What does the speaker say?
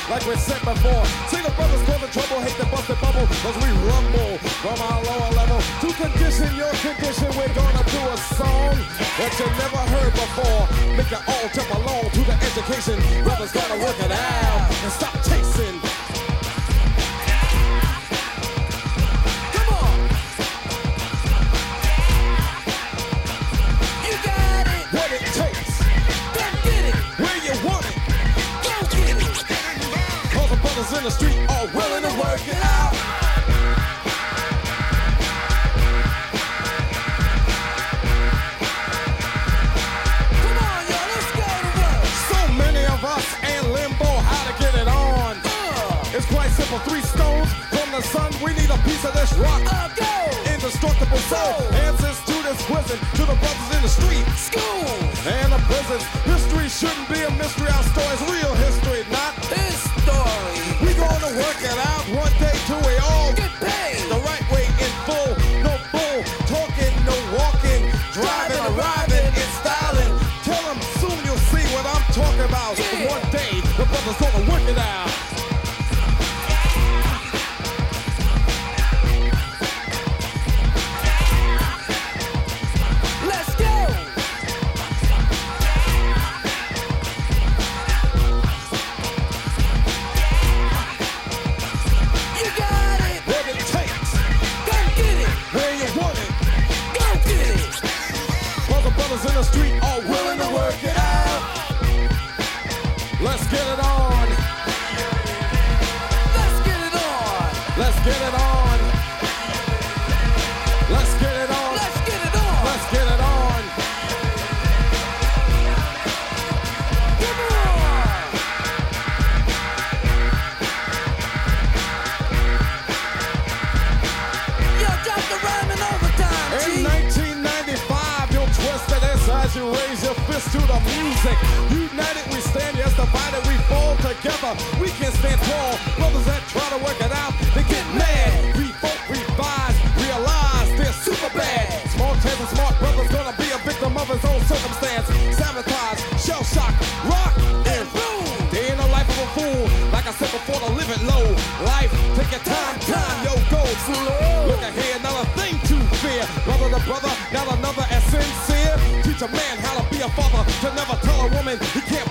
like we said before. Single brothers causing trouble, hate the busted bubble, cause we rumble from our lower level. To condition your condition, we're gonna do a song that you never heard before. Make it all jump along to the education. Brothers gotta work it out and stop chasing. Come on. You got it. What it takes. Come get it. Where you want it. Go get it. All the brothers in the street are willing to work it out. For 3 stones from the sun, we need a piece of this rock. Indestructible soul. Answers to this quizzing, to the brothers in the street, school, and the prisons. History shouldn't be a mystery. Our story's real history, not his story. We gonna work it out one day till we all get paid the right way in full. No bull talking, no walking, driving, arriving, and styling. Tell them soon you'll see what I'm talking about. Yeah. One day the brothers gonna work it out. In the street are willing to work it out. Let's get it on. Let's get it on. Let's get it on. Let's get it on. Let's get it on. Let's get it on. Come on. Yo, drop the rhyme in overtime. In 1995, you'll twist it as you raise your fist to the music. United we stand, yes, divided we fall together. We can stand tall. Brothers that try to work it out, they get mad. Revolt, revise, realize they're super bad. Small chance and smart brothers gonna be a victim of his own circumstance. Sabotage, shell shock, rock, and boom. They ain't a life of a fool. Like I said before, to live it low. Life, take your time, yo, go slow. Look ahead, not a thing to fear. Brother to brother, not another as sincere. Teach a man how to be a father, to never tell a woman he can't